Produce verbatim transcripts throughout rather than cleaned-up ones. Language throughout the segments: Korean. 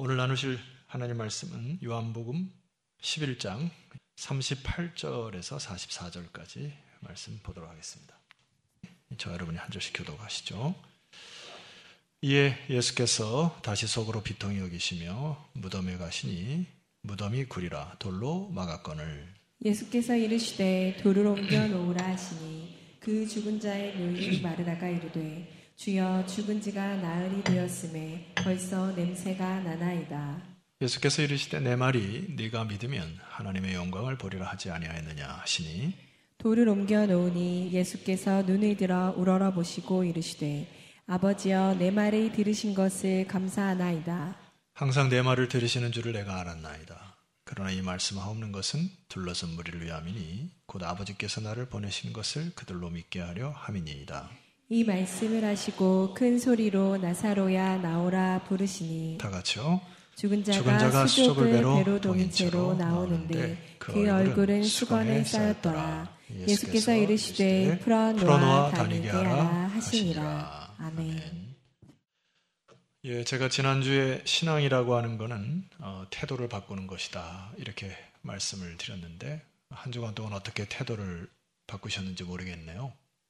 오늘 나누실 하나님 말씀은 요한복음 십일 장 삼십팔 절에서 사십사 절까지 말씀 보도록 하겠습니다. 저 여러분이 한 절씩 교독하시죠. 이에 예수께서 다시 속으로 비통히 여기시며 무덤에 가시니 무덤이 구리라 돌로 막았거늘. 예수께서 이르시되 돌을 옮겨 놓으라 하시니 그 죽은 자의 뇌를 마르다가 이르되 주여 죽은 지가 나흘이 되었음에 벌써 냄새가 나나이다. 예수께서 이르시되 내 말이 네가 믿으면 하나님의 영광을 보리라 하지 아니하였느냐 하시니 돌을 옮겨 놓으니 예수께서 눈을 들어 우러러 보시고 이르시되 아버지여 내 말을 들으신 것을 감사하나이다. 항상 내 말을 들으시는 줄을 내가 알았나이다. 그러나 이 말씀하옵는 것은 둘러선 무리를 위함이니 곧 아버지께서 나를 보내신 것을 그들로 믿게 하려 함이니이다. 이 말씀을 하시고 큰 소리로 나사로야 나오라 부르시니 다 같이요. 죽은 자가, 죽은 자가 수족을 배로, 배로 동인 동인 채로 채로 나오는데, 나오는데 그, 그 얼굴은 수건에 쌓였더라. 예수께서 이르시되 풀어 놓아 다니게 하라 하시니라. 아멘. 아멘. 예, 제가 지난주에 신앙이라고 하는 것은 어, 태도를 바꾸는 것이다 이렇게 말씀을 드렸는데 한 주간 동안 어떻게 태도를 바꾸셨는지 모르겠네요.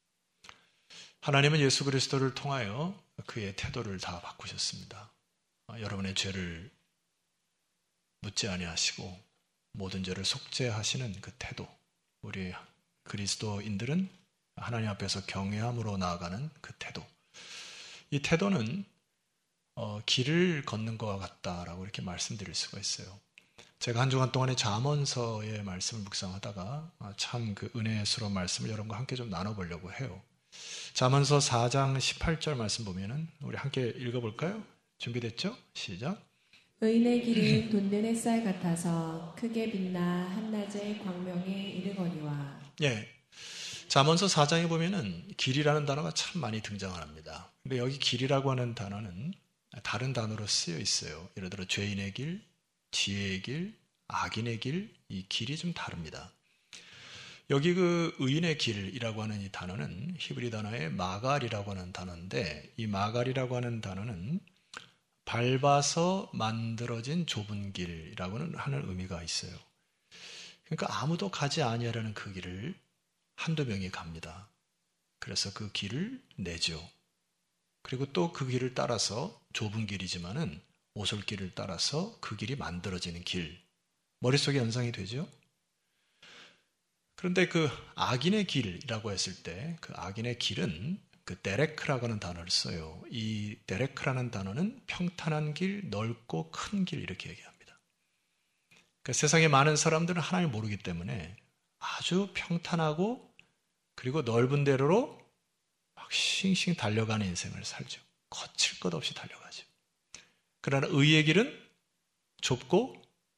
하나님은 예수 그리스도를 통하여 그의 태도를 다 바꾸셨습니다. 어, 여러분의 죄를 묻지 아니하시고 모든 죄를 속죄하시는 그 태도, 우리 그리스도인들은 하나님 앞에서 경외함으로 나아가는 그 태도, 이 태도는 어, 길을 걷는 것과 같다라고 이렇게 말씀드릴 수가 있어요. 제가 한 주간 동안에 잠언서의 말씀을 묵상하다가 참 그 은혜스러운 말씀을 여러분과 함께 좀 나눠보려고 해요. 잠언서 사 장 십팔 절 말씀 보면은 우리 함께 읽어볼까요? 준비됐죠? 시작. 의인의 길은 돋는 햇살 같아서 크게 빛나 한낮의 광명에 이르거니와. 예. 잠언서 사 장에 보면은 길이라는 단어가 참 많이 등장합니다. 근데 여기 길이라고 하는 단어는 다른 단어로 쓰여 있어요. 예를 들어 죄인의 길, 지혜의 길, 악인의 길, 이 길이 좀 다릅니다. 여기 그 의인의 길이라고 하는 이 단어는 히브리 단어의 마갈이라고 하는 단어인데 이 마갈이라고 하는 단어는 밟아서 만들어진 좁은 길이라고는 하는 의미가 있어요. 그러니까 아무도 가지 아니하려는 그 길을 한두 명이 갑니다. 그래서 그 길을 내죠. 그리고 또 그 길을 따라서 좁은 길이지만은 오솔길을 따라서 그 길이 만들어지는 길. 머릿속에 연상이 되죠? 그런데 그 악인의 길이라고 했을 때 그 악인의 길은 그 데레크라고 하는 단어를 써요. 이 데레크라는 단어는 평탄한 길, 넓고 큰 길 이렇게 얘기합니다. 그러니까 세상에 많은 사람들은 하나님을 모르기 때문에 아주 평탄하고 그리고 넓은 대로로 막 싱싱 달려가는 인생을 살죠. 거칠 것 없이 달려가죠. 그러나 의의 길은 좁고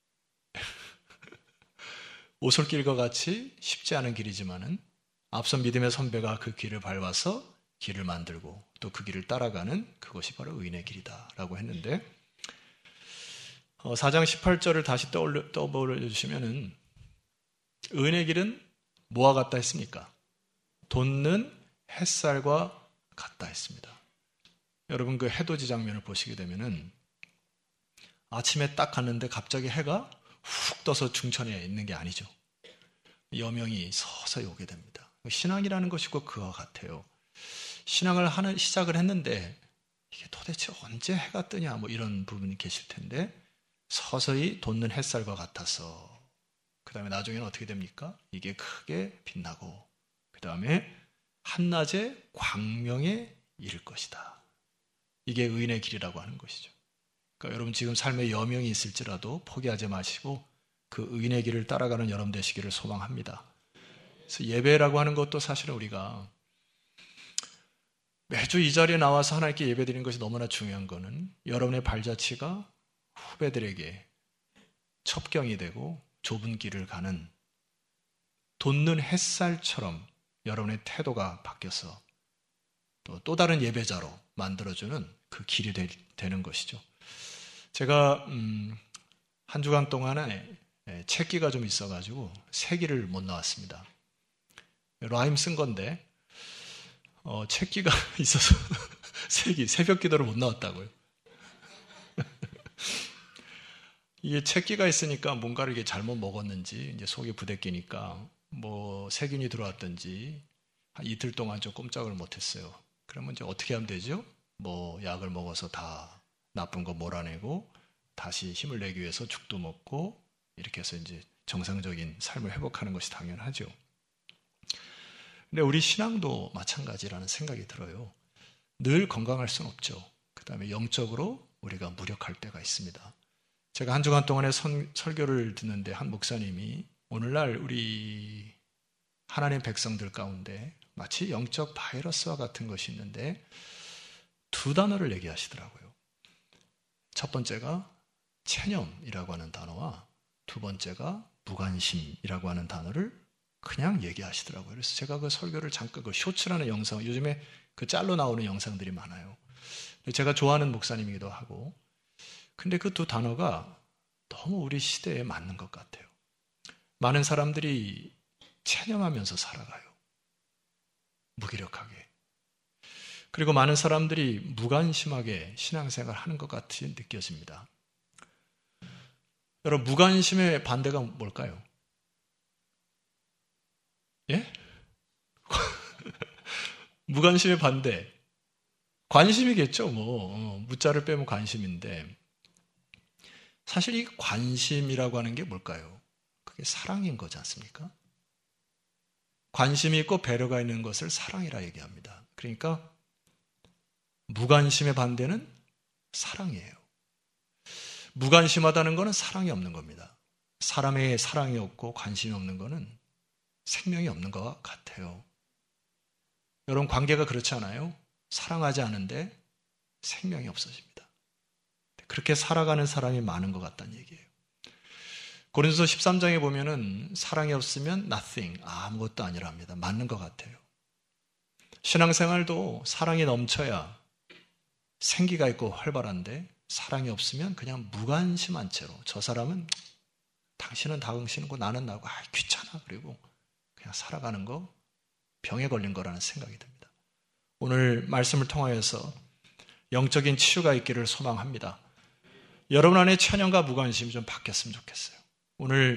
오솔길과 같이 쉽지 않은 길이지만은 앞선 믿음의 선배가 그 길을 밟아서 길을 만들고 또 그 길을 따라가는 그것이 바로 의인의 길이다라고 했는데 어, 사 장 십팔 절을 다시 떠올려, 떠올려 주시면은 의인의 길은 뭐와 같다 했습니까? 돋는 햇살과 같다 했습니다. 여러분 그 해돋이 장면을 보시게 되면은 아침에 딱 갔는데 갑자기 해가 훅 떠서 중천에 있는 게 아니죠. 여명이 서서히 오게 됩니다. 신앙이라는 것이 꼭 그와 같아요. 신앙을 하는 시작을 했는데 이게 도대체 언제 해가 뜨냐 뭐 이런 부분이 계실 텐데 서서히 돋는 햇살과 같아서 그 다음에 나중에는 어떻게 됩니까? 이게 크게 빛나고 그 다음에 한낮의 광명에 이를 것이다. 이게 의인의 길이라고 하는 것이죠. 그러니까 여러분 지금 삶에 여명이 있을지라도 포기하지 마시고 그 의인의 길을 따라가는 여러분 되시기를 소망합니다. 그래서 예배라고 하는 것도 사실은 우리가 매주 이 자리에 나와서 하나님께 예배드리는 것이 너무나 중요한 것은 여러분의 발자취가 후배들에게 첩경이 되고 좁은 길을 가는 돋는 햇살처럼 여러분의 태도가 바뀌어서 또, 또 다른 예배자로 만들어주는 그 길이 되, 되는 것이죠. 제가 음, 한 주간 동안에 책기가 좀 있어가지고 세기를 못 나왔습니다. 라임 쓴 건데 어, 책기가 있어서 세기 새벽 기도를 못 나왔다고요. 이게 채기가 있으니까 뭔가를 이게 잘못 먹었는지 이제 속이 부대끼니까 뭐 세균이 들어왔든지 한 이틀 동안 좀 꼼짝을 못했어요. 그러면 이제 어떻게 하면 되죠? 뭐 약을 먹어서 다 나쁜 거 몰아내고 다시 힘을 내기 위해서 죽도 먹고 이렇게 해서 이제 정상적인 삶을 회복하는 것이 당연하죠. 근데 우리 신앙도 마찬가지라는 생각이 들어요. 늘 건강할 수는 없죠. 그 다음에 영적으로 우리가 무력할 때가 있습니다. 제가 한 주간 동안에 선, 설교를 듣는데 한 목사님이 오늘날 우리 하나님 백성들 가운데 마치 영적 바이러스와 같은 것이 있는데 두 단어를 얘기하시더라고요. 첫 번째가 체념이라고 하는 단어와 두 번째가 무관심이라고 하는 단어를 그냥 얘기하시더라고요. 그래서 제가 그 설교를 잠깐 그 쇼츠라는 영상, 요즘에 그 짤로 나오는 영상들이 많아요. 제가 좋아하는 목사님이기도 하고, 근데 그 두 단어가 너무 우리 시대에 맞는 것 같아요. 많은 사람들이 체념하면서 살아가요. 무기력하게. 그리고 많은 사람들이 무관심하게 신앙생활을 하는 것 같이 느껴집니다. 여러분, 무관심의 반대가 뭘까요? 예? 무관심의 반대. 관심이겠죠, 뭐. 어, 무자를 빼면 관심인데. 사실 이 관심이라고 하는 게 뭘까요? 그게 사랑인 거지 않습니까? 관심이 있고 배려가 있는 것을 사랑이라 얘기합니다. 그러니까 무관심의 반대는 사랑이에요. 무관심하다는 것은 사랑이 없는 겁니다. 사람의 사랑이 없고 관심이 없는 것은 생명이 없는 것 같아요. 여러분, 관계가 그렇지 않아요? 사랑하지 않은데 생명이 없어집니다. 그렇게 살아가는 사람이 많은 것 같다는 얘기예요. 고린도서 십삼 장에 보면은 사랑이 없으면 nothing, 아무것도 아니랍니다. 맞는 것 같아요. 신앙생활도 사랑이 넘쳐야 생기가 있고 활발한데 사랑이 없으면 그냥 무관심한 채로 저 사람은 당신은 당신이고 나는 나고 아, 귀찮아 그리고 그냥 살아가는 거 병에 걸린 거라는 생각이 듭니다. 오늘 말씀을 통하여서 영적인 치유가 있기를 소망합니다. 여러분 안에 체념과 무관심이 좀 바뀌었으면 좋겠어요. 오늘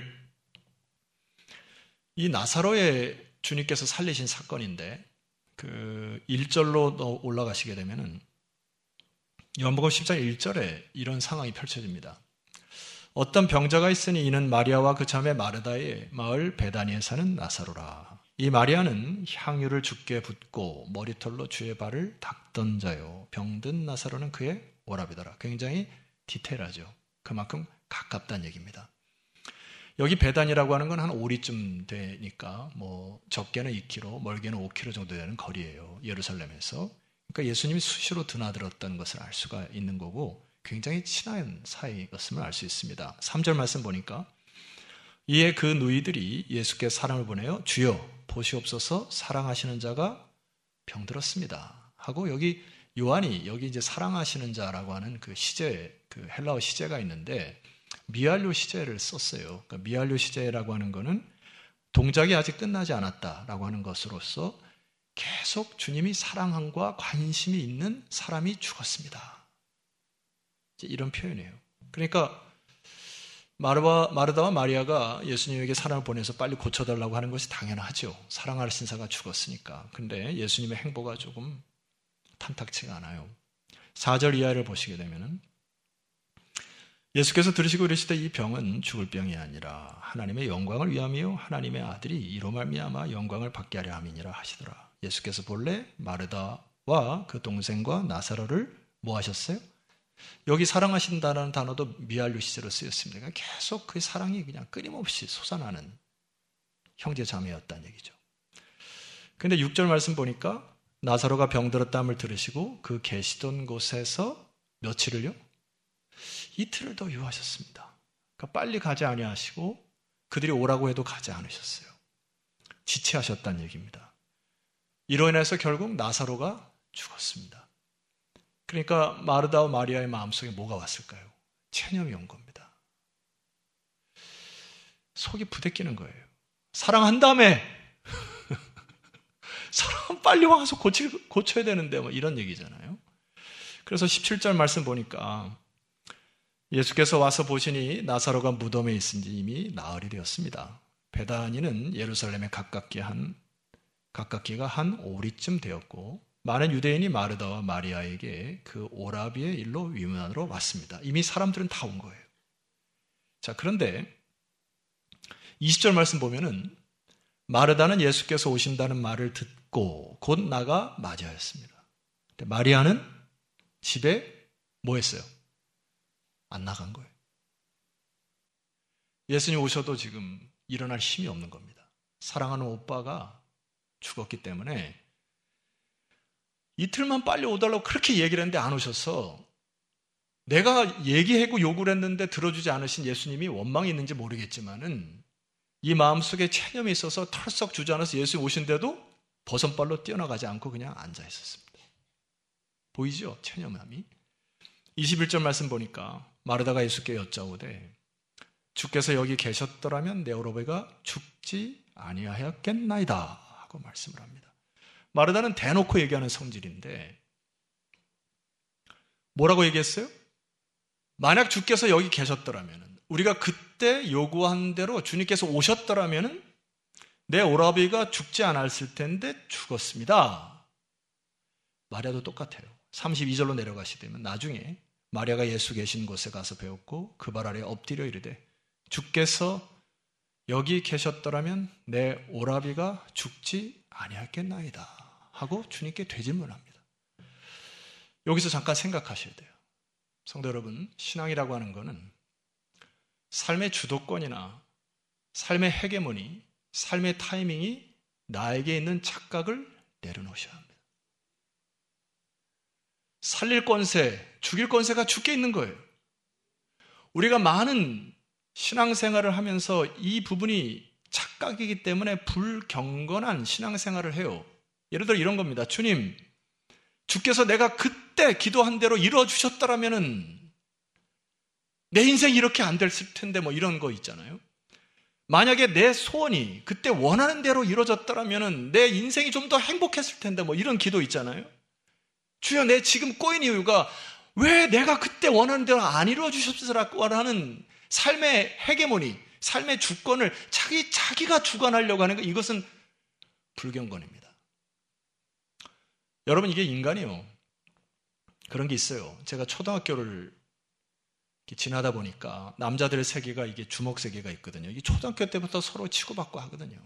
이 나사로의 주님께서 살리신 사건인데 그 일 절로 올라가시게 되면은 요한복음 십 장 일 절에 이런 상황이 펼쳐집니다. 어떤 병자가 있으니 이는 마리아와 그 자매 마르다의 마을 베다니에 사는 나사로라. 이 마리아는 향유를 주께 붓고 머리털로 주의 발을 닦던 자요. 병든 나사로는 그의 오라비더라. 굉장히 디테일하죠. 그만큼 가깝다는 얘기입니다. 여기 베단이라고 하는 건 한 오리쯤 되니까 뭐 적게는 이 킬로미터, 멀게는 오 킬로미터 정도 되는 거리예요. 예루살렘에서. 그러니까 예수님이 수시로 드나들었다는 것을 알 수가 있는 거고 굉장히 친한 사이였음을 알 수 있습니다. 삼 절 말씀 보니까 이에 그 누이들이 예수께 사람을 보내어 주여 보시옵소서 사랑하시는 자가 병들었습니다. 하고 여기 요한이 여기 이제 사랑하시는 자라고 하는 그 시제, 그 헬라어 시제가 있는데 미알료 시제를 썼어요. 그러니까 미알료 시제라고 하는 거는 동작이 아직 끝나지 않았다라고 하는 것으로서 계속 주님이 사랑함과 관심이 있는 사람이 죽었습니다. 이런 표현이에요. 그러니까 마르바, 마르다와 마리아가 예수님에게 사람을 보내서 빨리 고쳐달라고 하는 것이 당연하죠. 사랑할 신사가 죽었으니까. 근데 예수님의 행보가 조금 탐탁치가 않아요. 사 절 이하를 보시게 되면은 예수께서 들으시고 이르시되 이 병은 죽을 병이 아니라 하나님의 영광을 위함이요 하나님의 아들이 이로 말미암아 영광을 받게 하려 함이니라 하시더라. 예수께서 본래 마르다와 그 동생과 나사로를 뭐 하셨어요? 여기 사랑하신다는 단어도 미알류 시제로 쓰였습니다. 그러니까 계속 그 사랑이 그냥 끊임없이 솟아나는 형제 자매였다는 얘기죠. 그런데 육 절 말씀 보니까 나사로가 병들었다함을 들으시고 그 계시던 곳에서 며칠을요? 이틀을 더 유하셨습니다. 그러니까 빨리 가지 아니하시고 그들이 오라고 해도 가지 않으셨어요. 지체하셨다는 얘기입니다. 이로 인해서 결국 나사로가 죽었습니다. 그러니까 마르다와 마리아의 마음속에 뭐가 왔을까요? 체념이 온 겁니다. 속이 부대끼는 거예요. 사랑한다며! 사랑 빨리 와서 고치, 고쳐야 되는데 뭐 이런 얘기잖아요. 그래서 십칠 절 말씀 보니까 예수께서 와서 보시니 나사로가 무덤에 있은지 이미 나흘이 되었습니다. 베다니는 예루살렘에 가깝게 한, 가깝기가 한 오리쯤 되었고 많은 유대인이 마르다와 마리아에게 그 오라비의 일로 위문하러 왔습니다. 이미 사람들은 다 온 거예요. 자, 그런데 이십 절 말씀 보면은 마르다는 예수께서 오신다는 말을 듣고 곧 나가 맞이하였습니다. 근데 마리아는 집에 뭐 했어요? 안 나간 거예요. 예수님 오셔도 지금 일어날 힘이 없는 겁니다. 사랑하는 오빠가 죽었기 때문에 이틀만 빨리 오달라고 그렇게 얘기를 했는데 안 오셔서 내가 얘기하고 요구를 했는데 들어주지 않으신 예수님이 원망이 있는지 모르겠지만은 이 마음속에 체념이 있어서 털썩 주저앉아서 예수님 오신데도 버선발로 뛰어나가지 않고 그냥 앉아 있었습니다. 보이죠? 체념함이. 이십일 절 말씀 보니까 마르다가 예수께 여짜오되 주께서 여기 계셨더라면 내 오라비가 죽지 아니하였겠나이다 하고 말씀을 합니다. 마르다는 대놓고 얘기하는 성질인데 뭐라고 얘기했어요? 만약 주께서 여기 계셨더라면, 우리가 그때 요구한 대로 주님께서 오셨더라면 내 오라비가 죽지 않았을 텐데 죽었습니다. 마리아도 똑같아요. 삼십이 절로 내려가시되면 나중에 마리아가 예수 계신 곳에 가서 배웠고 그 발 아래 엎드려 이르되 주께서 여기 계셨더라면 내 오라비가 죽지 아니했겠나이다 하고 주님께 되질문합니다. 여기서 잠깐 생각하셔야 돼요. 성도 여러분, 신앙이라고 하는 것은 삶의 주도권이나 삶의 헤게모니, 삶의 타이밍이 나에게 있는 착각을 내려놓으셔야 합니다. 살릴 권세, 죽일 권세가 주께 있는 거예요. 우리가 많은 신앙생활을 하면서 이 부분이 착각이기 때문에 불경건한 신앙생활을 해요. 예를 들어 이런 겁니다. 주님, 주께서 내가 그때 기도한 대로 이루어주셨더라면 내 인생이 이렇게 안 됐을 텐데 뭐 이런 거 있잖아요. 만약에 내 소원이 그때 원하는 대로 이루어졌더라면 내 인생이 좀 더 행복했을 텐데 뭐 이런 기도 있잖아요. 주여, 내 지금 꼬인 이유가 왜 내가 그때 원하는 대로 안 이루어주셨으라고 하는 삶의 헤게모니, 삶의 주권을 자기, 자기가 주관하려고 하는 것, 이것은 불경건입니다. 여러분, 이게 인간이요. 그런 게 있어요. 제가 초등학교를 지나다 보니까 남자들의 세계가 이게 주먹 세계가 있거든요. 이 초등학교 때부터 서로 치고받고 하거든요.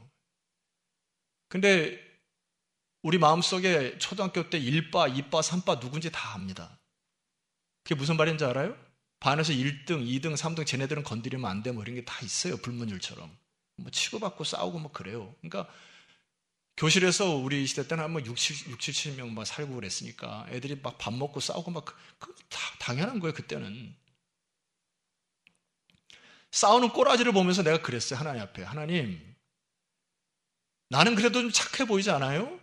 근데 우리 마음속에 초등학교 때 일 바, 이 바, 삼 바 누군지 다 압니다. 그게 무슨 말인지 알아요? 반에서 일 등, 이 등, 삼 등 쟤네들은 건드리면 안 돼 뭐 이런 게 다 있어요. 불문율처럼. 뭐 치고받고 싸우고 뭐 그래요. 그러니까 교실에서 우리 시대 때는 한 뭐 육, 칠 명 막 살고 그랬으니까 애들이 막 밥 먹고 싸우고 막 그 다 당연한 거예요. 그때는. 싸우는 꼬라지를 보면서 내가 그랬어요. 하나님 앞에. 하나님, 나는 그래도 좀 착해 보이지 않아요?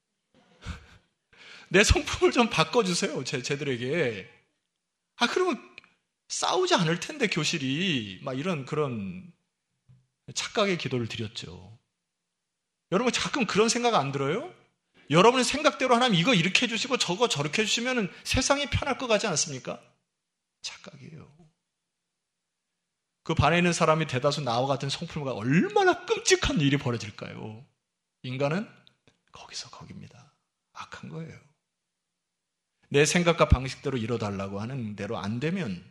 내 성품을 좀 바꿔주세요. 제, 쟤들에게. 아, 그러면 싸우지 않을 텐데, 교실이. 막 이런 그런 착각의 기도를 드렸죠. 여러분, 가끔 그런 생각 안 들어요? 여러분의 생각대로 하나님 이거 이렇게 해주시고 저거 저렇게 해주시면 세상이 편할 것 같지 않습니까? 착각이에요. 그 반에 있는 사람이 대다수 나와 같은 성품과 얼마나 끔찍한 일이 벌어질까요? 인간은 거기서 거깁니다. 악한 거예요. 내 생각과 방식대로 이뤄달라고 하는 대로 안 되면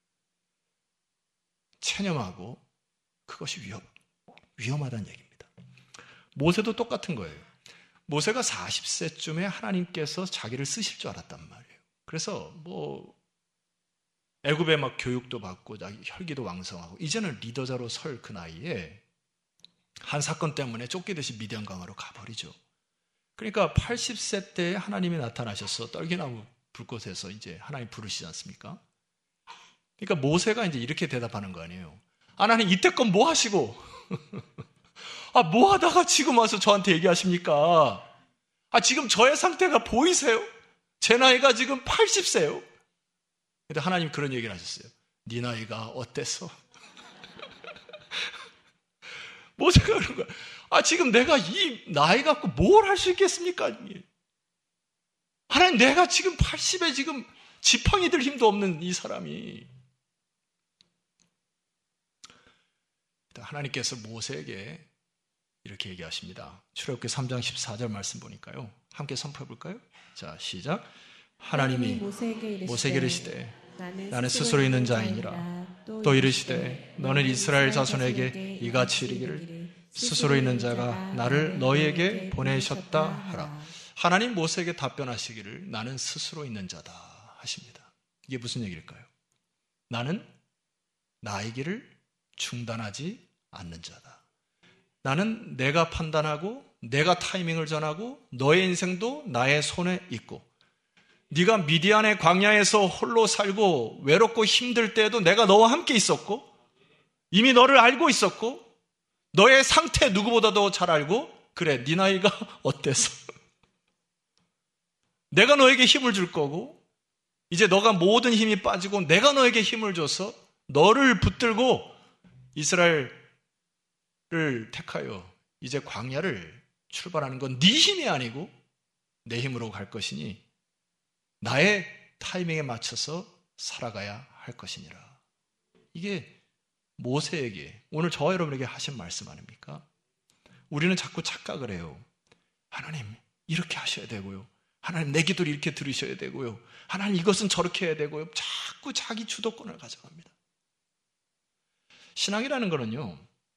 체념하고 그것이 위험, 위험하다는 얘기입니다. 모세도 똑같은 거예요. 모세가 사십 세쯤에 하나님께서 자기를 쓰실 줄 알았단 말이에요. 그래서 뭐 애굽에 막 교육도 받고 혈기도 왕성하고 이제는 리더자로 설 그 나이에 한 사건 때문에 쫓기듯이 미디안 강으로 가버리죠. 그러니까 팔십 세 때에 하나님이 나타나셔서 떨기나무 불꽃에서 이제 하나님 부르시지 않습니까? 그러니까 모세가 이제 이렇게 대답하는 거 아니에요. 하나님 이때껏 뭐 하시고 아, 뭐 하다가 지금 와서 저한테 얘기하십니까? 아, 지금 저의 상태가 보이세요? 제 나이가 지금 팔십 세요. 근데 하나님 그런 얘기를 하셨어요. 네 나이가 어땠어? 모세가 그런 거야. 아, 지금 내가 이 나이 갖고 뭘 할 수 있겠습니까? 하나님, 내가 지금 팔십에 지금 지팡이 들 힘도 없는 이 사람이 하나님께서 모세에게 이렇게 얘기하십니다. 출애굽기 삼 장 십사 절 말씀 보니까요. 함께 선포해 볼까요? 자, 시작. 하나님이 모세에게 이르시되 나는 스스로 있는 자이니라. 또 이르시되 너는 이스라엘 자손에게 이같이 이르기를 스스로 있는 자가 나를 너희에게 보내셨다 하라. 하나님 모세에게 답변하시기를 나는 스스로 있는 자다 하십니다. 이게 무슨 얘기일까요? 나는 나의 길을 중단하지 않는 자다. 나는 내가 판단하고 내가 타이밍을 전하고 너의 인생도 나의 손에 있고 네가 미디안의 광야에서 홀로 살고 외롭고 힘들 때에도 내가 너와 함께 있었고 이미 너를 알고 있었고 너의 상태 누구보다도 잘 알고 그래 네 나이가 어때서 내가 너에게 힘을 줄 거고 이제 너가 모든 힘이 빠지고 내가 너에게 힘을 줘서 너를 붙들고 이스라엘을 택하여 이제 광야를 출발하는 건 네 힘이 아니고 내 힘으로 갈 것이니 나의 타이밍에 맞춰서 살아가야 할 것이니라. 이게 모세에게 오늘 저와 여러분에게 하신 말씀 아닙니까? 우리는 자꾸 착각을 해요. 하나님 이렇게 하셔야 되고요. 하나님 내 기도를 이렇게 들으셔야 되고요. 하나님 이것은 저렇게 해야 되고요. 자꾸 자기 주도권을 가져갑니다. 신앙이라는 거는요.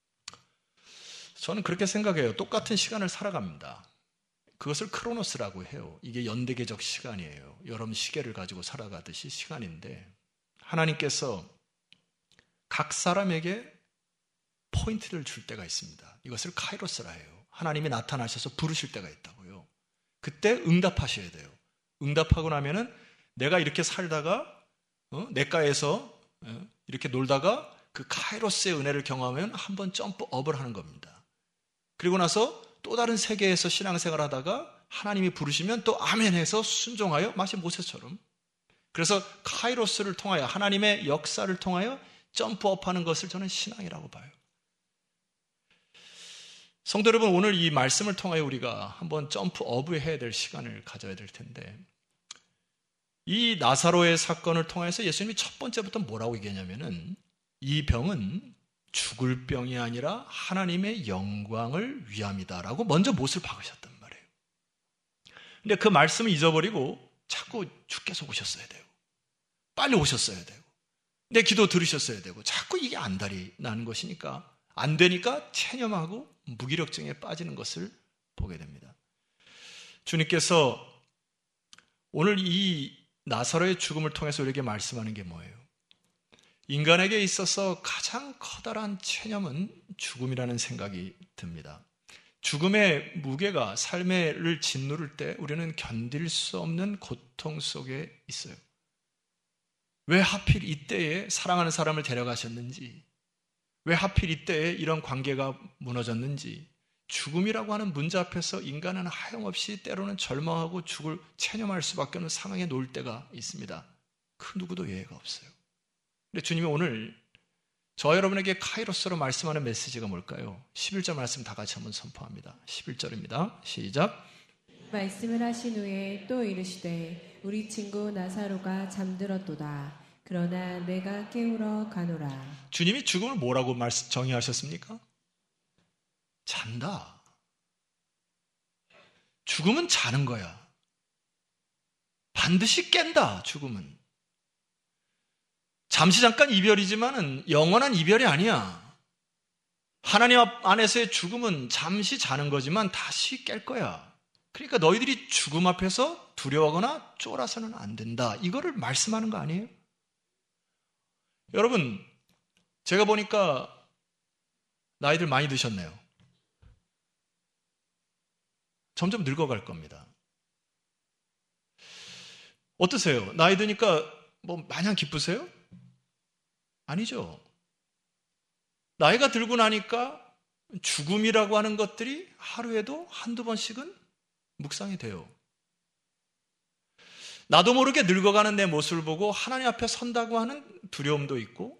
저는 그렇게 생각해요. 똑같은 시간을 살아갑니다. 그것을 크로노스라고 해요. 이게 연대계적 시간이에요. 여러분 시계를 가지고 살아가듯이 시간인데 하나님께서 각 사람에게 포인트를 줄 때가 있습니다. 이것을 카이로스라 해요. 하나님이 나타나셔서 부르실 때가 있다고요. 그때 응답하셔야 돼요. 응답하고 나면은 내가 이렇게 살다가 어? 내가에서 어? 이렇게 놀다가 그 카이로스의 은혜를 경험하면 한번 점프업을 하는 겁니다. 그리고 나서 또 다른 세계에서 신앙생활 하다가 하나님이 부르시면 또 아멘해서 순종하여 마치 모세처럼. 그래서 카이로스를 통하여 하나님의 역사를 통하여 점프업하는 것을 저는 신앙이라고 봐요. 성도 여러분, 오늘 이 말씀을 통하여 우리가 한번 점프업을 해야 될 시간을 가져야 될 텐데 이 나사로의 사건을 통해서 예수님이 첫 번째부터 뭐라고 얘기하냐면은 이 병은 죽을 병이 아니라 하나님의 영광을 위함이다라고 먼저 못을 박으셨단 말이에요. 근데 그 말씀을 잊어버리고 자꾸 주께서 오셨어야 되고 빨리 오셨어야 되고 내 기도 들으셨어야 되고 자꾸 이게 안달이 나는 것이니까 안 되니까 체념하고 무기력증에 빠지는 것을 보게 됩니다. 주님께서 오늘 이 나사로의 죽음을 통해서 우리에게 말씀하는 게 뭐예요? 인간에게 있어서 가장 커다란 체념은 죽음이라는 생각이 듭니다. 죽음의 무게가 삶을 짓누를 때 우리는 견딜 수 없는 고통 속에 있어요. 왜 하필 이때에 사랑하는 사람을 데려가셨는지, 왜 하필 이때에 이런 관계가 무너졌는지, 죽음이라고 하는 문제 앞에서 인간은 하염없이 때로는 절망하고 죽을 체념할 수밖에 없는 상황에 놓일 때가 있습니다. 그 누구도 예외가 없어요. 근데 주님이 오늘 저 여러분에게 카이로스로 말씀하는 메시지가 뭘까요? 십일 절 말씀 다 같이 한번 선포합니다. 십일 절입니다. 시작. 말씀을 하신 후에 또 이르시되 우리 친구 나사로가 잠들었도다. 그러나 내가 깨우러 가노라. 주님이 죽음을 뭐라고 말씀 정의하셨습니까? 잔다. 죽음은 자는 거야. 반드시 깬다. 죽음은. 잠시 잠깐 이별이지만은 영원한 이별이 아니야. 하나님 안에서의 죽음은 잠시 자는 거지만 다시 깰 거야. 그러니까 너희들이 죽음 앞에서 두려워하거나 쫄아서는 안 된다. 이거를 말씀하는 거 아니에요? 여러분, 제가 보니까 나이들 많이 드셨네요. 점점 늙어갈 겁니다. 어떠세요? 나이 드니까 뭐 마냥 기쁘세요? 아니죠. 나이가 들고 나니까 죽음이라고 하는 것들이 하루에도 한두 번씩은 묵상이 돼요. 나도 모르게 늙어가는 내 모습을 보고 하나님 앞에 선다고 하는 두려움도 있고,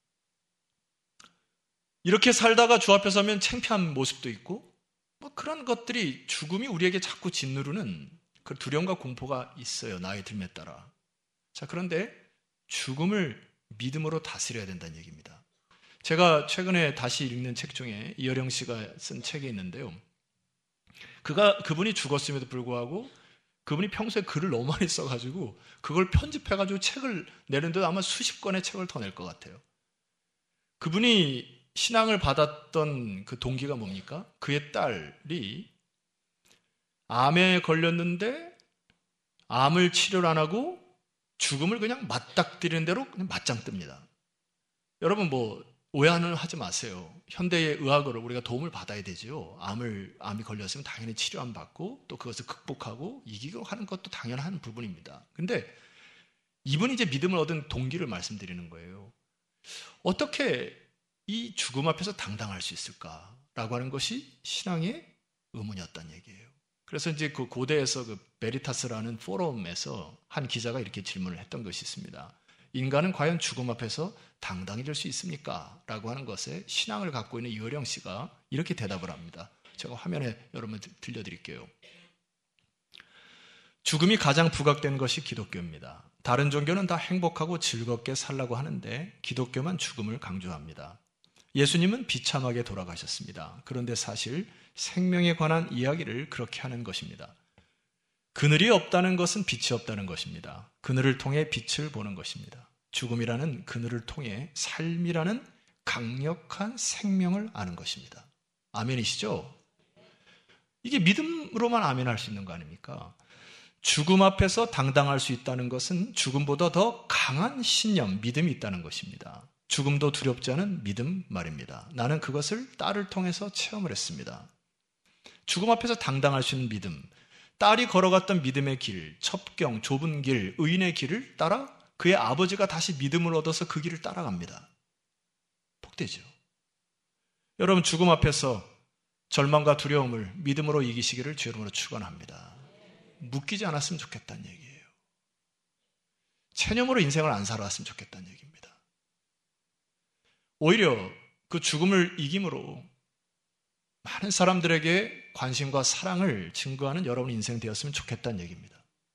이렇게 살다가 주 앞에 서면 창피한 모습도 있고, 뭐 그런 것들이 죽음이 우리에게 자꾸 짓누르는 그 두려움과 공포가 있어요. 나이 들에 따라. 자, 그런데 죽음을 믿음으로 다스려야 된다는 얘기입니다. 제가 최근에 다시 읽는 책 중에 이어령 씨가 쓴 책이 있는데요. 그가, 그분이 죽었음에도 불구하고 그분이 평소에 글을 너무 많이 써가지고 그걸 편집해가지고 책을 내는데도 아마 수십 권의 책을 더 낼 것 같아요. 그분이 신앙을 받았던 그 동기가 뭡니까? 그의 딸이 암에 걸렸는데 암을 치료를 안 하고 죽음을 그냥 맞닥뜨리는 대로 그냥 맞짱 뜹니다. 여러분 뭐 오해는 하지 마세요. 현대의 의학으로 우리가 도움을 받아야 되죠. 암을, 암이 걸렸으면 당연히 치료함 받고 또 그것을 극복하고 이기고 하는 것도 당연한 부분입니다. 근데 이분이 이제 믿음을 얻은 동기를 말씀드리는 거예요. 어떻게 이 죽음 앞에서 당당할 수 있을까라고 하는 것이 신앙의 의문이었다는 얘기예요. 그래서 이제 그 고대에서 그 베리타스라는 포럼에서 한 기자가 이렇게 질문을 했던 것이 있습니다. 인간은 과연 죽음 앞에서 당당해질 수 있습니까? 라고 하는 것에 신앙을 갖고 있는 이어령 씨가 이렇게 대답을 합니다. 제가 화면에 여러분 들려드릴게요. 죽음이 가장 부각되는 것이 기독교입니다. 다른 종교는 다 행복하고 즐겁게 살라고 하는데 기독교만 죽음을 강조합니다. 예수님은 비참하게 돌아가셨습니다. 그런데 사실 생명에 관한 이야기를 그렇게 하는 것입니다. 그늘이 없다는 것은 빛이 없다는 것입니다. 그늘을 통해 빛을 보는 것입니다. 죽음이라는 그늘을 통해 삶이라는 강력한 생명을 아는 것입니다. 아멘이시죠? 이게 믿음으로만 아멘할 수 있는 거 아닙니까? 죽음 앞에서 당당할 수 있다는 것은 죽음보다 더 강한 신념, 믿음이 있다는 것입니다. 죽음도 두렵지 않은 믿음 말입니다. 나는 그것을 딸을 통해서 체험을 했습니다. 죽음 앞에서 당당할 수 있는 믿음, 딸이 걸어갔던 믿음의 길, 첩경, 좁은 길, 의인의 길을 따라 그의 아버지가 다시 믿음을 얻어서 그 길을 따라갑니다. 복되죠. 여러분 죽음 앞에서 절망과 두려움을 믿음으로 이기시기를 주의 이름으로 축원합니다. 묶이지 않았으면 좋겠다는 얘기예요. 체념으로 인생을 안 살아왔으면 좋겠다는 얘기입니다. 오히려 그 죽음을 이김으로 많은 사람들에게 관심과 사랑을 증거하는 여러분의 인생 되었으면 좋겠다는 얘기입니다.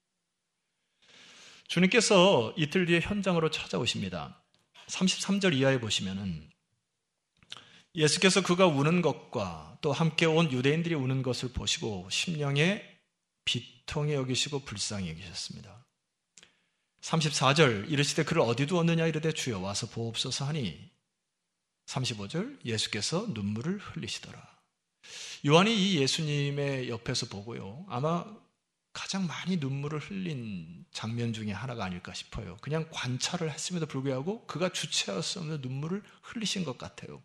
주님께서 이틀 뒤에 현장으로 찾아오십니다. 삼십삼 절 이하에 보시면은 예수께서 그가 우는 것과 또 함께 온 유대인들이 우는 것을 보시고 심령에 비통히 여기시고 불쌍히 여기셨습니다. 삼십사 절 이르시되 그를 어디 두었느냐 이르되 주여 와서 보옵소서 하니 삼십오 절 예수께서 눈물을 흘리시더라. 요한이 이 예수님의 옆에서 보고요. 아마 가장 많이 눈물을 흘린 장면 중에 하나가 아닐까 싶어요. 그냥 관찰을 했음에도 불구하고 그가 주체할 수 없는 눈물을 흘리신 것 같아요.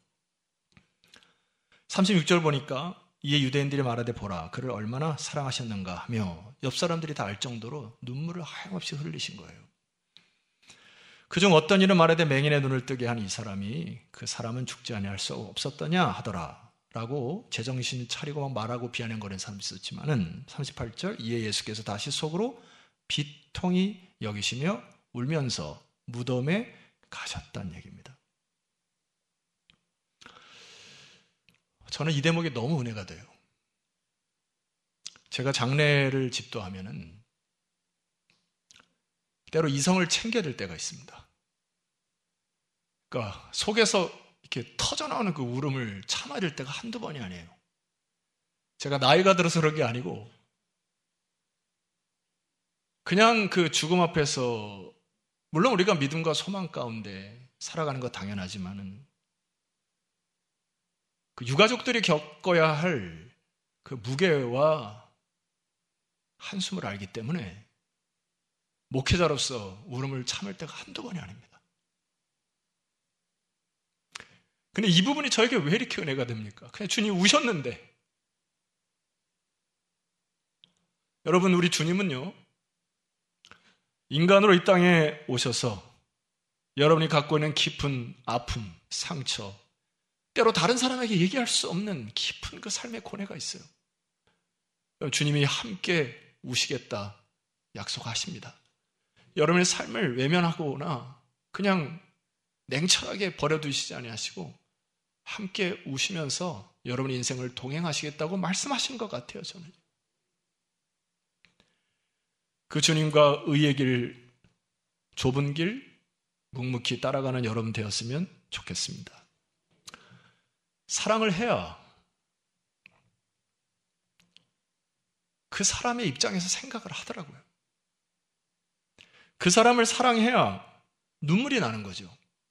삼십육 절 보니까 이에 유대인들이 말하되 보라 그를 얼마나 사랑하셨는가 하며 옆 사람들이 다 알 정도로 눈물을 하염없이 흘리신 거예요. 그중 어떤 이는 말하되 맹인의 눈을 뜨게 한 이 사람이 그 사람은 죽지 아니할 수 없었더냐 하더라 라고 제정신 차리고 막 말하고 비아냥거리는 사람이 있었지만은 삼십팔 절 이에 예수께서 다시 속으로 비통히 여기시며 울면서 무덤에 가셨다는 얘기입니다. 저는 이 대목이 너무 은혜가 돼요. 제가 장례를 집도하면은 때로 이성을 챙겨야 될 때가 있습니다. 그러니까 속에서 이렇게 터져나오는 그 울음을 참아야 될 때가 한두 번이 아니에요. 제가 나이가 들어서 그런 게 아니고 그냥 그 죽음 앞에서 물론 우리가 믿음과 소망 가운데 살아가는 거 당연하지만은 그 유가족들이 겪어야 할 그 무게와 한숨을 알기 때문에 목회자로서 울음을 참을 때가 한두 번이 아닙니다. 근데 이 부분이 저에게 왜 이렇게 은혜가 됩니까? 그냥 주님 우셨는데. 여러분 우리 주님은요. 인간으로 이 땅에 오셔서 여러분이 갖고 있는 깊은 아픔, 상처, 때로 다른 사람에게 얘기할 수 없는 깊은 그 삶의 고뇌가 있어요. 주님이 함께 우시겠다 약속하십니다. 여러분의 삶을 외면하거나 그냥 냉철하게 버려두시지 아니하시고 함께 우시면서 여러분의 인생을 동행하시겠다고 말씀하시는 것 같아요. 저는 그 주님과 의의 길, 좁은 길 묵묵히 따라가는 여러분 되었으면 좋겠습니다. 사랑을 해야 그 사람의 입장에서 생각을 하더라고요. 그 사람을 사랑해야 눈물이 나는 거죠.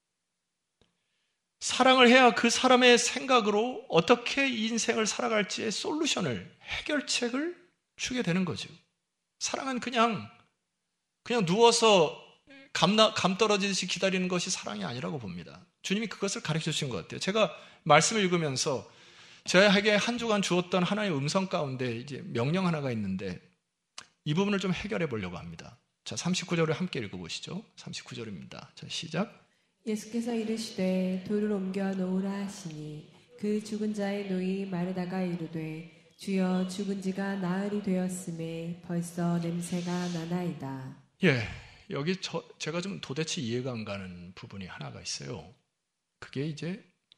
사랑을 해야 그 사람의 생각으로 어떻게 인생을 살아갈지의 솔루션을, 해결책을 주게 되는 거죠. 사랑은 그냥 그냥 누워서 감, 감 떨어지듯이 기다리는 것이 사랑이 아니라고 봅니다. 주님이 그것을 가르쳐 주신 것 같아요. 제가 말씀을 읽으면서 저에게 한 주간 주었던 하나님의 음성 가운데 이제 명령 하나가 있는데 이 부분을 좀 해결해 보려고 합니다. 자, 삼십구 절을 함께 읽어보시죠. 삼십구 절입니다. 자, 시작. 예수께서 이르시되 돌을 옮겨 놓으라 하시니 그 죽은 자의 노이 마르다가 이르되 주여 죽은 지가 나흘이 되었음에 벌써 냄새가 나나이다. 예, 여기 저, 제가 좀 도대체 이해가 안 가는 부분이 하나가 있어요. 그게 이제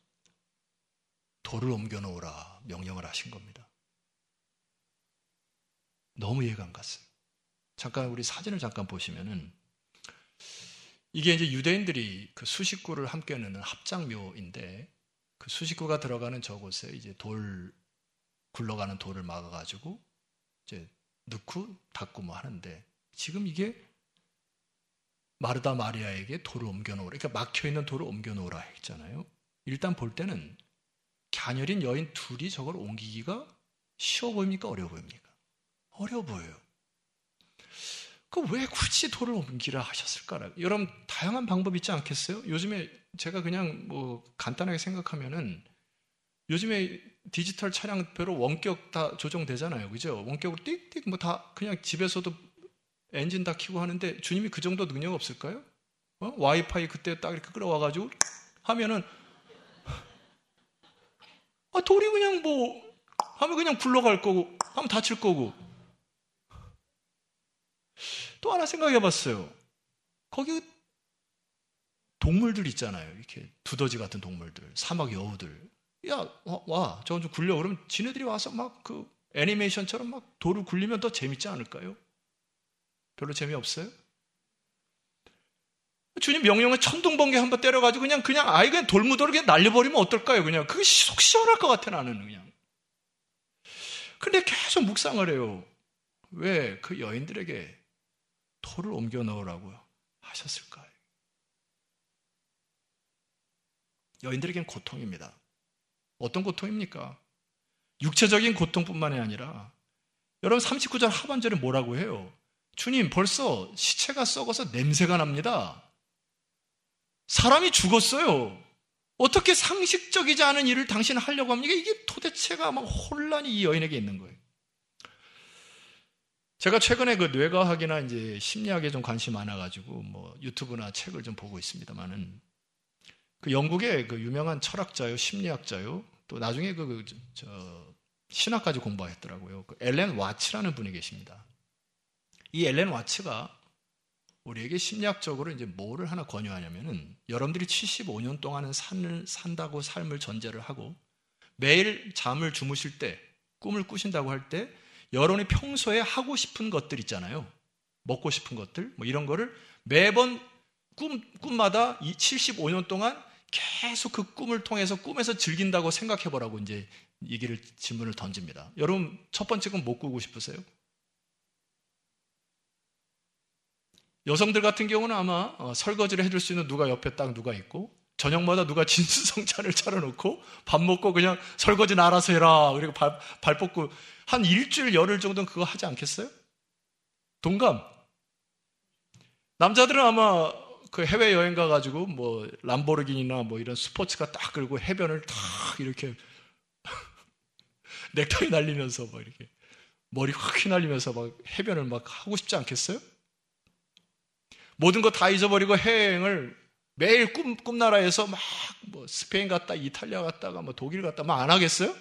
돌을 옮겨 놓으라 명령을 하신 겁니다. 너무 이해가 안 갔어요. 잠깐 우리 사진을 잠깐 보시면은 이게 이제 유대인들이 그 수식구를 함께 넣는 합장묘인데 그 수식구가 들어가는 저곳에 이제 돌 굴러가는 돌을 막아가지고 이제 넣고 닫고 뭐 하는데 지금 이게 마르다 마리아에게 돌을 옮겨 놓으라, 그러니까 막혀 있는 돌을 옮겨 놓으라 했잖아요. 일단 볼 때는 갸녀린 여인 둘이 저걸 옮기기가 쉬워 보입니까? 어려워 보입니까? 어려워 보여요. 그 왜 굳이 돌을 옮기라 하셨을까? 여러분 다양한 방법이 있지 않겠어요? 요즘에 제가 그냥 뭐 간단하게 생각하면은 요즘에 디지털 차량별로 원격 다 조정되잖아요, 그죠? 원격으로 띡띡 뭐 다 그냥 집에서도 엔진 다 켜고 하는데 주님이 그 정도 능력 없을까요? 어? 와이파이 그때 딱 이렇게 끌어와가지고 하면은 아, 돌이 그냥 뭐 하면 그냥 굴러갈 거고 하면 다칠 거고. 또 하나 생각해 봤어요. 거기 동물들 있잖아요. 이렇게 두더지 같은 동물들, 사막 여우들. 야, 와, 와 저거 좀 굴려. 그러면 지네들이 와서 막 그 애니메이션처럼 막 돌을 굴리면 더 재밌지 않을까요? 별로 재미없어요? 주님 명령을 천둥번개 한번 때려가지고 그냥 그냥 아예 그냥 돌무더를 그냥 날려버리면 어떨까요? 그냥 그게 속 시원할 것 같아 나는 그냥. 근데 계속 묵상을 해요. 왜 그 여인들에게 돌을 옮겨 넣으라고 하셨을까요? 여인들에겐 고통입니다. 어떤 고통입니까? 육체적인 고통뿐만이 아니라 여러분 삼십구 절 하반절에 뭐라고 해요? 주님 벌써 시체가 썩어서 냄새가 납니다. 사람이 죽었어요. 어떻게 상식적이지 않은 일을 당신은 하려고 합니까? 이게 도대체가 막 혼란이 이 여인에게 있는 거예요. 제가 최근에 그 뇌과학이나 이제 심리학에 좀 관심이 많아가지고 뭐 유튜브나 책을 좀 보고 있습니다만은 그 영국의 그 유명한 철학자요, 심리학자요, 또 나중에 그, 그 저, 신학까지 공부했더라고요. 그 앨런 와츠라는 분이 계십니다. 이 앨런 와츠가 우리에게 심리학적으로 이제 뭐를 하나 권유하냐면은 여러분들이 칠십오 년 동안은 산을 산다고 삶을 전제를 하고 매일 잠을 주무실 때 꿈을 꾸신다고 할 때 여러분이 평소에 하고 싶은 것들 있잖아요. 먹고 싶은 것들 뭐 이런 거를 매번 꿈, 꿈마다 이 칠십오 년 동안 계속 그 꿈을 통해서 꿈에서 즐긴다고 생각해 보라고 이제 얘기를 질문을 던집니다. 여러분 첫 번째 꿈 뭐 꾸고 싶으세요? 여성들 같은 경우는 아마 어, 설거지를 해줄 수 있는 누가 옆에 딱 누가 있고 저녁마다 누가 진수성찬을 차려놓고 밥 먹고 그냥 설거지는 알아서 해라 그리고 발, 발 뻗고 한 일주일 열흘 정도는 그거 하지 않겠어요? 동감. 남자들은 아마 그 해외여행 가가지고 뭐 람보르기니나 뭐 이런 스포츠카 딱 끌고 해변을 딱 이렇게 넥타이 날리면서 막 이렇게 머리 확 휘날리면서 막 해변을 막 하고 싶지 않겠어요? 모든 거 다 잊어버리고 해외여행을 매일 꿈, 꿈나라에서 막 뭐 스페인 갔다 이탈리아 갔다가 뭐 독일 갔다 막 안 하겠어요?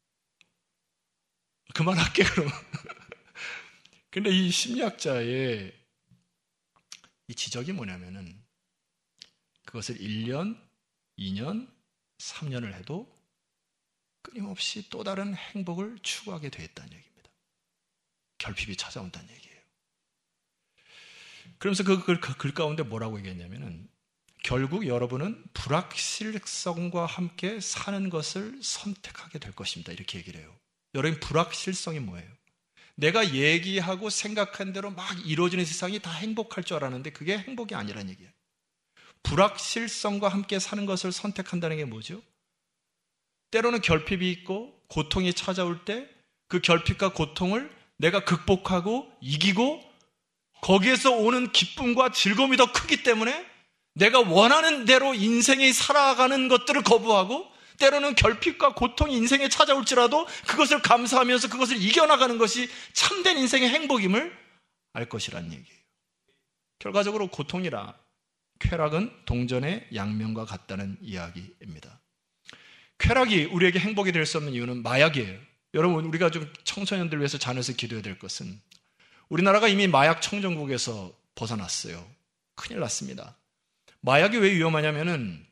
그만할게 그럼. 근데 이 심리학자의 이 지적이 뭐냐면은 그것을 일 년, 이 년, 삼 년을 해도 끊임없이 또 다른 행복을 추구하게 되었다는 얘기입니다. 결핍이 찾아온다는 얘기예요. 그러면서 그 글, 그 글 가운데 뭐라고 얘기했냐면은 결국 여러분은 불확실성과 함께 사는 것을 선택하게 될 것입니다. 이렇게 얘기를 해요. 여러분, 불확실성이 뭐예요? 내가 얘기하고 생각한 대로 막 이루어지는 세상이 다 행복할 줄 알았는데 그게 행복이 아니란 얘기예요. 불확실성과 함께 사는 것을 선택한다는 게 뭐죠? 때로는 결핍이 있고 고통이 찾아올 때 그 결핍과 고통을 내가 극복하고 이기고 거기에서 오는 기쁨과 즐거움이 더 크기 때문에 내가 원하는 대로 인생이 살아가는 것들을 거부하고 때로는 결핍과 고통이 인생에 찾아올지라도 그것을 감사하면서 그것을 이겨나가는 것이 참된 인생의 행복임을 알 것이란 얘기예요. 결과적으로 고통이라 쾌락은 동전의 양면과 같다는 이야기입니다. 쾌락이 우리에게 행복이 될 수 없는 이유는 마약이에요. 여러분, 우리가 좀 청소년들 위해서 자녀에서 기도해야 될 것은 우리나라가 이미 마약 청정국에서 벗어났어요. 큰일 났습니다. 마약이 왜 위험하냐면은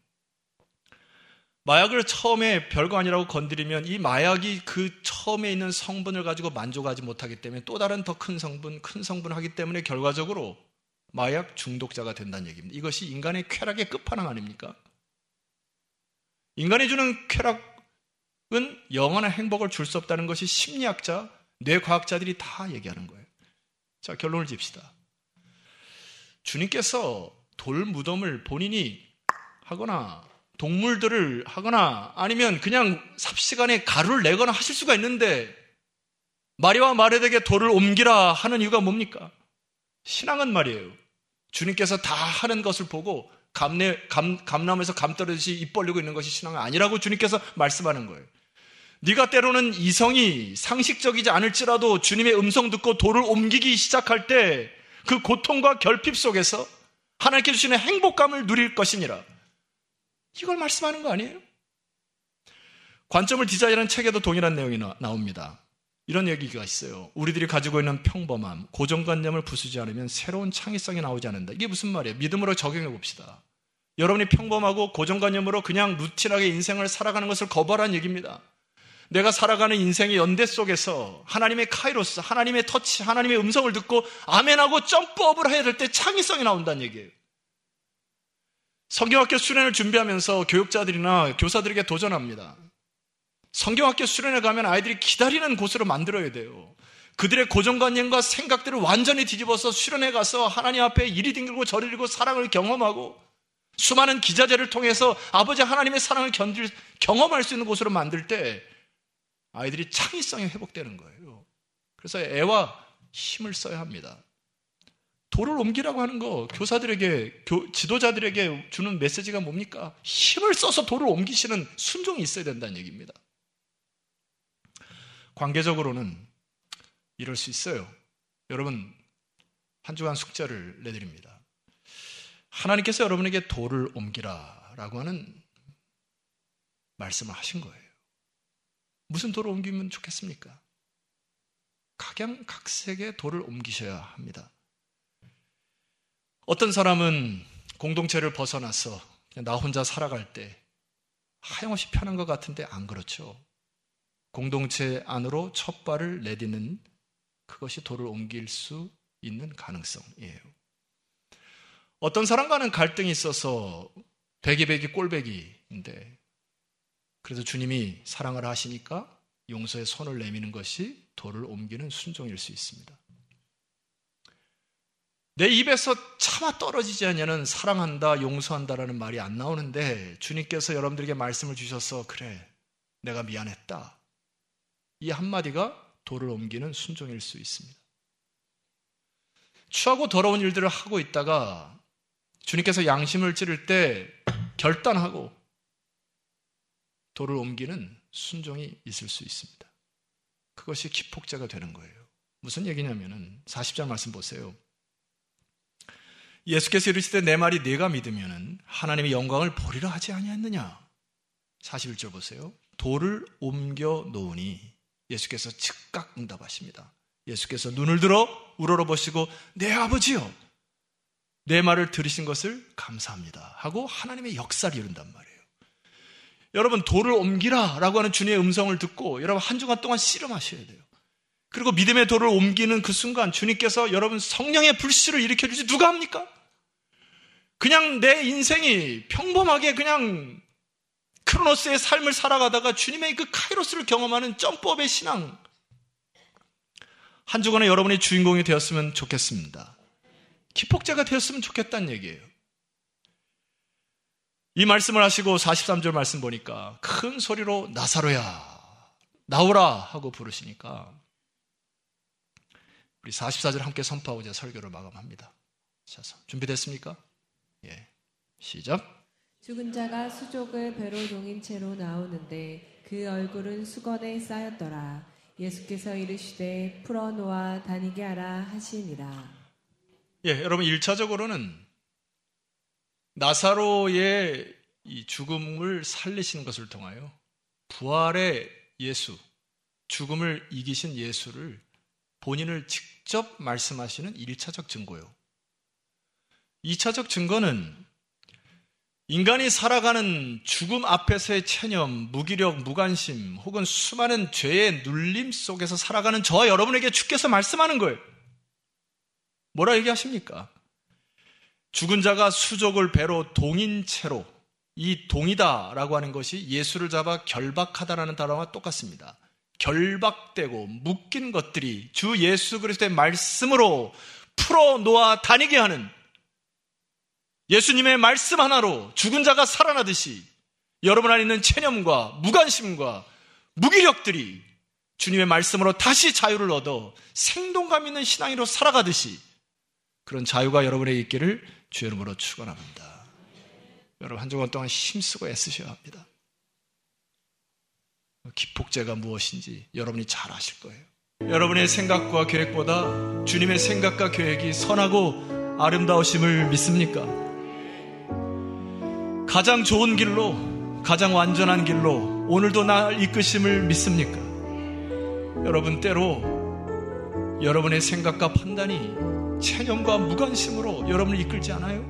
마약을 처음에 별거 아니라고 건드리면 이 마약이 그 처음에 있는 성분을 가지고 만족하지 못하기 때문에 또 다른 더 큰 성분, 큰 성분을 하기 때문에 결과적으로 마약 중독자가 된다는 얘기입니다. 이것이 인간의 쾌락의 끝판왕 아닙니까? 인간이 주는 쾌락은 영원한 행복을 줄 수 없다는 것이 심리학자, 뇌과학자들이 다 얘기하는 거예요. 자, 결론을 집시다. 주님께서 돌 무덤을 본인이 하거나 동물들을 하거나 아니면 그냥 삽시간에 가루를 내거나 하실 수가 있는데 마리아와 마르다에게 돌을 옮기라 하는 이유가 뭡니까? 신앙은 말이에요. 주님께서 다 하는 것을 보고 감내, 감, 감나무에서 감 떨어지듯이 입 벌리고 있는 것이 신앙은 아니라고 주님께서 말씀하는 거예요. 네가 때로는 이성이 상식적이지 않을지라도 주님의 음성 듣고 돌을 옮기기 시작할 때 그 고통과 결핍 속에서 하나님께 주시는 행복감을 누릴 것이니라. 이걸 말씀하는 거 아니에요? 관점을 디자인하는 책에도 동일한 내용이 나, 나옵니다. 이런 얘기가 있어요. 우리들이 가지고 있는 평범함, 고정관념을 부수지 않으면 새로운 창의성이 나오지 않는다. 이게 무슨 말이에요? 믿음으로 적용해 봅시다. 여러분이 평범하고 고정관념으로 그냥 루틴하게 인생을 살아가는 것을 거부하라는 얘기입니다. 내가 살아가는 인생의 연대 속에서 하나님의 카이로스, 하나님의 터치, 하나님의 음성을 듣고 아멘하고 점프업을 해야 될 때 창의성이 나온다는 얘기예요. 성경학교 수련을 준비하면서 교육자들이나 교사들에게 도전합니다. 성경학교 수련회 가면 아이들이 기다리는 곳으로 만들어야 돼요. 그들의 고정관념과 생각들을 완전히 뒤집어서 수련회 가서 하나님 앞에 이리 뒹굴고 저리 뒹굴고 사랑을 경험하고 수많은 기자재를 통해서 아버지 하나님의 사랑을 견딜, 경험할 수 있는 곳으로 만들 때 아이들이 창의성이 회복되는 거예요. 그래서 애와 힘을 써야 합니다. 돌을 옮기라고 하는 거 교사들에게, 교, 지도자들에게 주는 메시지가 뭡니까? 힘을 써서 돌을 옮기시는 순종이 있어야 된다는 얘기입니다. 관계적으로는 이럴 수 있어요. 여러분, 한 주간 숙제를 내드립니다. 하나님께서 여러분에게 돌을 옮기라 라고 하는 말씀을 하신 거예요. 무슨 돌을 옮기면 좋겠습니까? 각양각색의 돌을 옮기셔야 합니다. 어떤 사람은 공동체를 벗어나서 그냥 나 혼자 살아갈 때 하염없이 편한 것 같은데 안 그렇죠. 공동체 안으로 첫 발을 내딛는 그것이 돌을 옮길 수 있는 가능성이에요. 어떤 사람과는 갈등이 있어서 배기배기 꼴배기인데 그래서 주님이 사랑을 하시니까 용서의 손을 내미는 것이 돌을 옮기는 순종일 수 있습니다. 내 입에서 차마 떨어지지 않냐는 사랑한다, 용서한다라는 말이 안 나오는데 주님께서 여러분들에게 말씀을 주셔서 그래, 내가 미안했다. 이 한마디가 돌을 옮기는 순종일 수 있습니다. 추하고 더러운 일들을 하고 있다가 주님께서 양심을 찌를 때 결단하고 돌을 옮기는 순종이 있을 수 있습니다. 그것이 기폭제가 되는 거예요. 무슨 얘기냐면은 사십 장 말씀 보세요. 예수께서 이르시되 내 말이 네가 믿으면은 하나님의 영광을 보리라 하지 아니했느냐. 사십일 절 보세요. 돌을 옮겨 놓으니 예수께서 즉각 응답하십니다. 예수께서 눈을 들어 우러러보시고 내 아버지여 내 말을 들으신 것을 감사합니다 하고 하나님의 역사를 이룬단 말이에요. 여러분, 돌을 옮기라 라고 하는 주님의 음성을 듣고 여러분 한 주간 동안 씨름하셔야 돼요. 그리고 믿음의 돌을 옮기는 그 순간 주님께서 여러분 성령의 불씨를 일으켜 주지 누가 합니까? 그냥 내 인생이 평범하게 그냥 크로노스의 삶을 살아가다가 주님의 그 카이로스를 경험하는 점프업의 신앙, 한 주간에 여러분의 주인공이 되었으면 좋겠습니다. 기폭제가 되었으면 좋겠다는 얘기예요. 이 말씀을 하시고 사십삼 절 말씀 보니까 큰 소리로 나사로야 나오라 하고 부르시니까 우리 사십사 절 함께 선포하고 이제 설교를 마감합니다. 자, 준비됐습니까? 예, 시작. 죽은 자가 수족을 배로 동인 채로 나오는데 그 얼굴은 수건에 쌓였더라. 예수께서 이르시되 풀어놓아 다니게 하라 하시니라. 예, 여러분 일 차적으로는 나사로의 이 죽음을 살리시는 것을 통하여 부활의 예수, 죽음을 이기신 예수를 본인을 직접 말씀하시는 일 차적 증거요. 이 차적 증거는 인간이 살아가는 죽음 앞에서의 체념, 무기력, 무관심 혹은 수많은 죄의 눌림 속에서 살아가는 저와 여러분에게 주께서 말씀하는 거예요. 뭐라 얘기하십니까? 죽은 자가 수족을 배로 동인 채로, 이 동이다라고 하는 것이 예수를 잡아 결박하다라는 단어와 똑같습니다. 결박되고 묶인 것들이 주 예수 그리스도의 말씀으로 풀어놓아 다니게 하는, 예수님의 말씀 하나로 죽은 자가 살아나듯이 여러분 안에 있는 체념과 무관심과 무기력들이 주님의 말씀으로 다시 자유를 얻어 생동감 있는 신앙으로 살아가듯이 그런 자유가 여러분에게 있기를 주의 이름으로 축원합니다. 여러분 한 주간 동안 힘쓰고 애쓰셔야 합니다. 기폭제가 무엇인지 여러분이 잘 아실 거예요. 여러분의 생각과 계획보다 주님의 생각과 계획이 선하고 아름다우심을 믿습니까? 가장 좋은 길로, 가장 완전한 길로 오늘도 날 이끄심을 믿습니까? 여러분 때로 여러분의 생각과 판단이 체념과 무관심으로 여러분을 이끌지 않아요?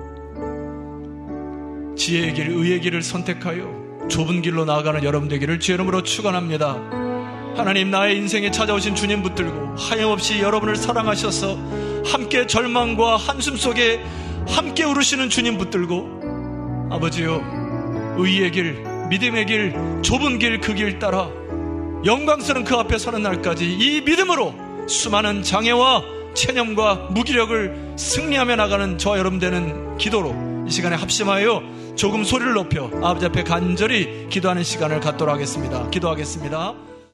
지혜의 길, 의의 길을 선택하여 좁은 길로 나아가는 여러분 되기를 주의 이름으로 축원합니다. 하나님, 나의 인생에 찾아오신 주님 붙들고 하염없이 여러분을 사랑하셔서 함께 절망과 한숨 속에 함께 울으시는 주님 붙들고 아버지요, 의의 길, 믿음의 길, 좁은 길, 그 길 따라 영광스러운 그 앞에 서는 날까지 이 믿음으로 수많은 장애와 체념과 무기력을 승리하며 나가는 저와 여러분 되는 기도로 이 시간에 합심하여 조금 소리를 높여 아버지 앞에 간절히 기도하는 시간을 갖도록 하겠습니다. 기도하겠습니다.